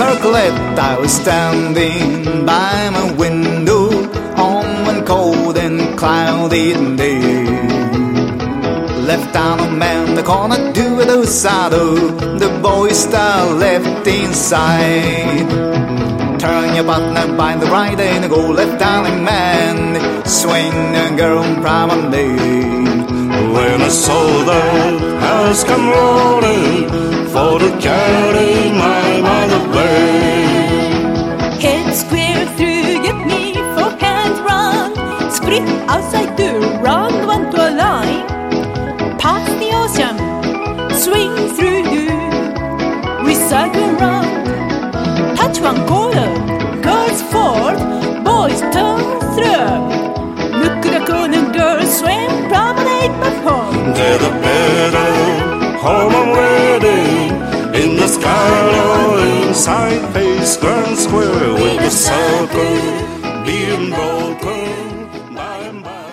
circlet, I was standing by my window on one cold and cloudy day. Left down a man, the corner do with a saddle, the boy star left inside. Turn your partner by the right and go left down a man, swing a girl promenade. When I saw that house come rolling for to carry my mother away. Head square through, get me for hands run. Split outside to round one to a line. Past the ocean, swing through you. We circle round, touch one corner, girls forward, boys turn through. Look at the corner, girls swim, promenade back home. They're the better, home I'm ready. In the sky or inside Pace Grand Square with the circle being broken by and by.